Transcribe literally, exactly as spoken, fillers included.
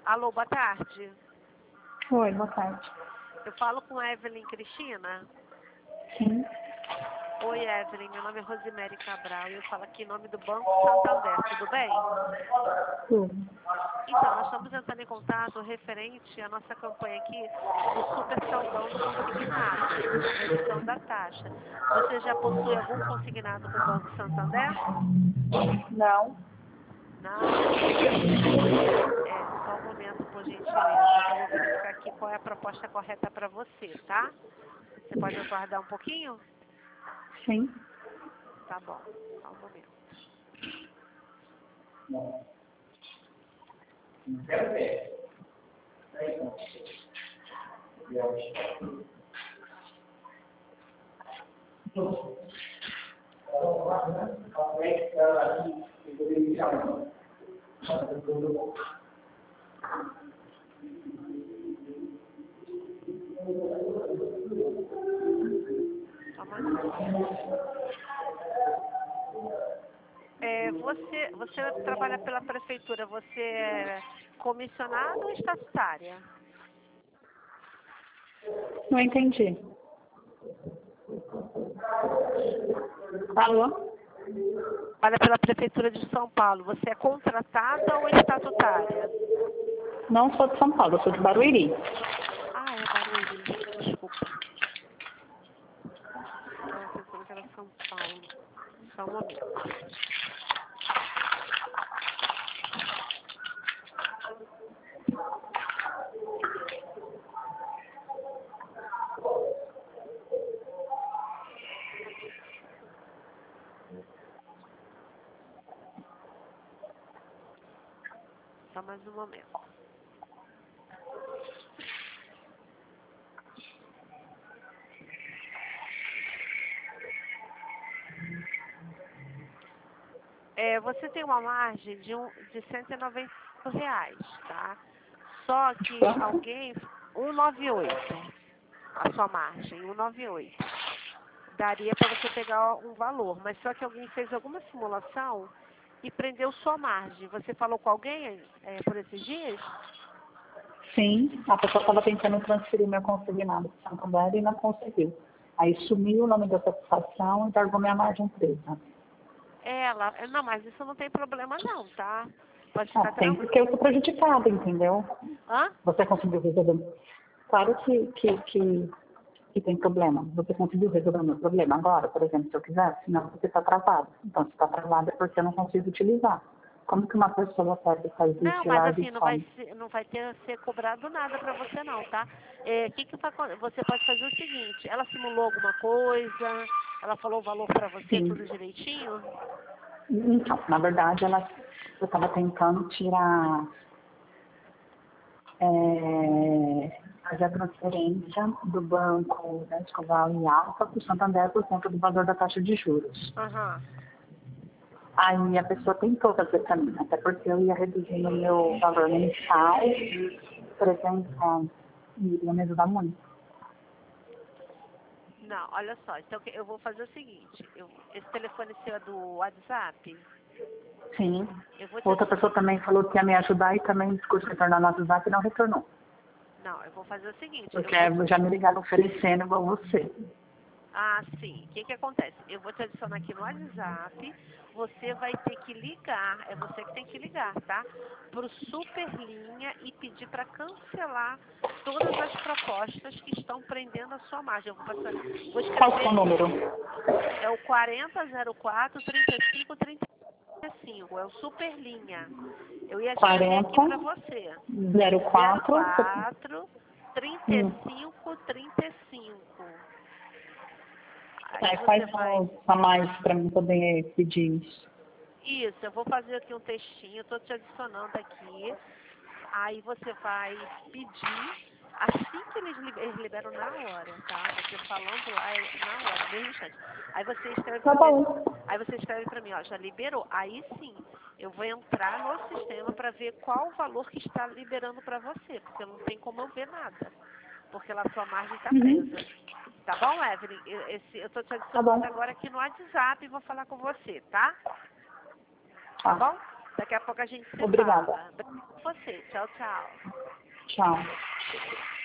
Alô, boa tarde. Oi, boa tarde. Eu falo com a Evelyn Cristina. Sim. Oi, Evelyn. Meu nome é Rosemary Cabral e eu falo aqui em nome do Banco Santander. Tudo bem? Tudo. Então, nós estamos entrando em contato referente à nossa campanha aqui do Super Saldão do Consignado, a redução da taxa. Você já possui algum consignado com o Banco Santander? Não. Não? É, só um momento, por gentileza, que eu vou verificar aqui qual é a proposta correta para você, tá? Você pode aguardar um pouquinho? Sim. Tá bom, só um momento. Só mais um momento. É, você, você trabalha pela prefeitura, você é comissionada ou estatutária? Não entendi. Alô? Trabalha pela prefeitura de São Paulo, você é contratada ou estatutária? Não sou de São Paulo, eu sou de Barueri. Ah, é Barueri, desculpa. Estava pensando que era São Paulo. Só um momento. Só mais um momento. É, você tem uma margem de, um, de cento e noventa reais, tá? Só que Quanto? alguém... cento e noventa e oito. A sua margem, cento e noventa e oito. Daria para você pegar um valor, mas só que alguém fez alguma simulação e prendeu sua margem. Você falou com alguém é, por esses dias? Sim, a pessoa estava tentando transferir meu consignado para Santander e não conseguiu. Aí sumiu o nome da satisfação e largou minha margem presa. Ela, não, mas isso não tem problema não, tá? Pode Ah, ficar tem porque eu tranquilo. estou prejudicada, entendeu? Hã? Você conseguiu resolver? Claro que, que, que, que tem problema. Você conseguiu resolver o meu problema agora, por exemplo, se eu quisesse? Não, porque está travado. Então, se está travado é porque eu não consigo utilizar. Como que uma pessoa pode fazer Não, isso e mas larga assim, e não vai some? ser, não vai ter ser cobrado nada para você não, tá? É, que que vai acon- você pode fazer o seguinte, ela simulou alguma coisa, ela falou o valor para você, Sim. tudo direitinho? Então, na verdade, ela, eu estava tentando tirar, é, fazer a transferência do banco da Escoval e Alfa para o Santander por conta do valor da taxa de juros. Aham. Aí a pessoa tentou fazer para mim, até porque eu ia reduzir o meu valor mensal de trezentos reais. E iria me ajudar muito. Não, olha só, então que- eu vou fazer o seguinte, eu, esse telefone seu é do WhatsApp, Sim. eu vou te Outra adicionar. pessoa também falou que ia me ajudar e também discurso retornar no WhatsApp e não retornou. Não, eu vou fazer o seguinte, eu Porque vou te... já me ligaram oferecendo igual você. Ah, sim. O que que acontece? Eu vou te adicionar aqui no WhatsApp. Você vai ter que ligar. É você que tem que ligar, tá? Pro Superlinha e pedir para cancelar todas as propostas que estão prendendo a sua margem. Eu vou, passar, vou Qual que é escrever o aqui. número? É o quarenta zero quatro trinta e cinco trinta e cinco. É o Superlinha. Eu ia escrever aqui quarenta, para você. zero zero quatro, quatro trinta e hum. cinco trinta e cinco. Aí Aí você faz vai... um a mais para mim poder pedir isso. Isso, eu vou fazer aqui um textinho, estou te adicionando aqui. Aí você vai pedir, assim que eles, li- eles liberam na hora, tá? Você falando lá é na hora, no mesmo instante. Aí você escreve Tá para mim, bom. aí você escreve para mim, ó, já liberou. Aí sim, eu vou entrar no sistema para ver qual o valor que está liberando para você, porque não tem como eu ver nada, porque lá sua margem está Uhum. presa. Tá bom, Evelyn? Eu, esse, eu tô te Tá bom. adicionando agora aqui no WhatsApp e vou falar com você, tá? Tá Tá. bom? Daqui a pouco a gente se Obrigada. fala. Obrigada por você. Tchau, tchau. Tchau.